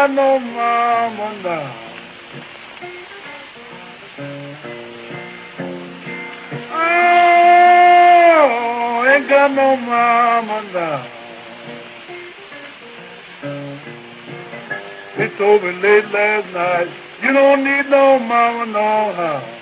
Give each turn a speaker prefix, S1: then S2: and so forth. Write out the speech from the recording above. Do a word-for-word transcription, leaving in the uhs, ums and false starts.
S1: got no mama now. Oh, ain't got no mama now. They told me late last night, you don't need no mama no how.